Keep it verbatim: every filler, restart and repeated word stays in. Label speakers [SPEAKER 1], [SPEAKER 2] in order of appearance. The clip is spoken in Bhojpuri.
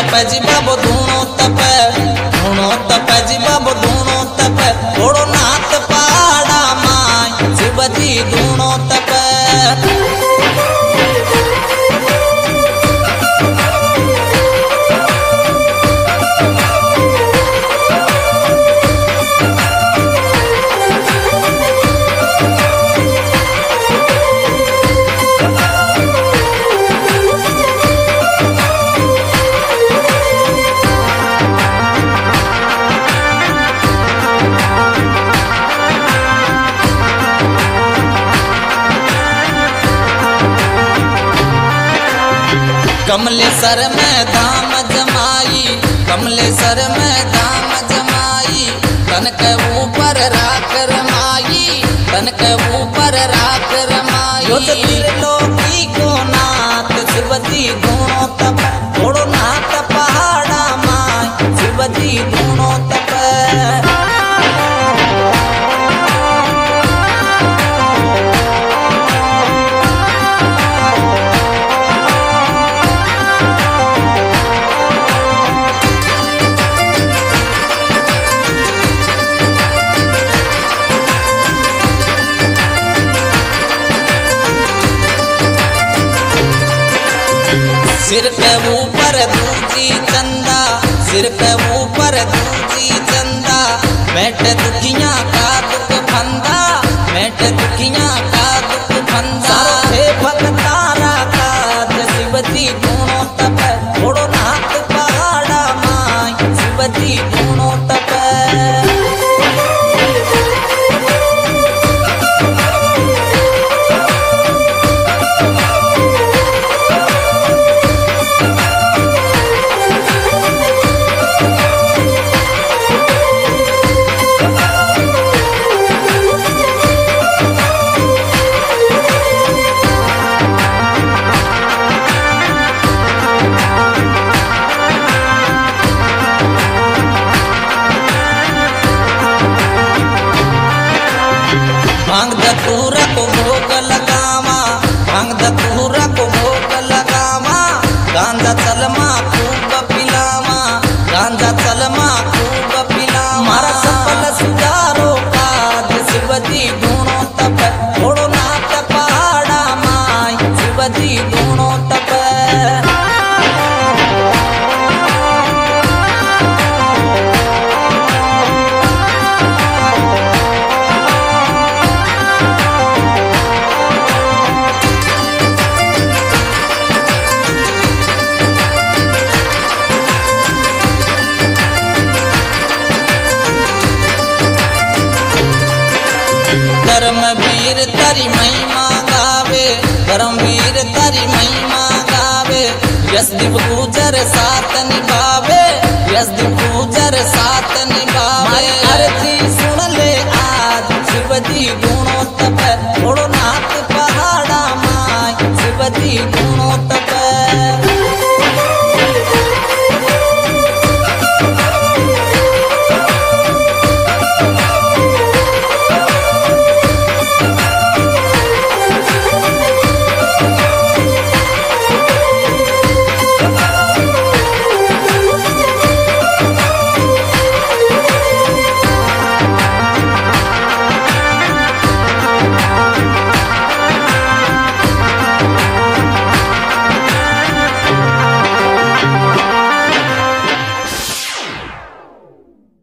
[SPEAKER 1] तपे जी बाबो धूणो तपे धूणो तपे जी बाबो धूणो तपे थोड़ो नाथ पहाड़ा माय शिव जी धूणो तपे। कमलेश्वर में धाम जमाई कमलेश्वर में धाम जमाई तन के ऊपर राख रमाई तन के ऊपर राख रमाई त्रिलोकी को नाथ शिव जी धूणो तपे थोड़ो नाथ पहाड़ा माय शिव जी धूणो तपे। सिर के ऊपर दूजी चंदा सिर के ऊपर दूजी चंदा बैठ दुखिया का दुख फंदा बैठ दुखिया का दुख फंदा हे भक्तारा का शिव जी धूणो तपे थोड़ो नाथ पहाड़ा माय शिव जी धूणो तपे। भांग धतूरा को भोग लगावा भांग धतूरा को भोग लगावा गांजा चलमा खूब पिलावा गांजा चलमा खूब पिलावा मारा सफल सुधारो काज शिव जी धूणो तपे थोड़ो नाथ पहाड़ा माय शिव जी धूणो तपे। धर्मवीर तारी महिमा गावे धर्मवीर तारी महिमा गावे यशदीप गुजर साथ निभावे यशदीप गुजर साथ निभावे अर्जी सुन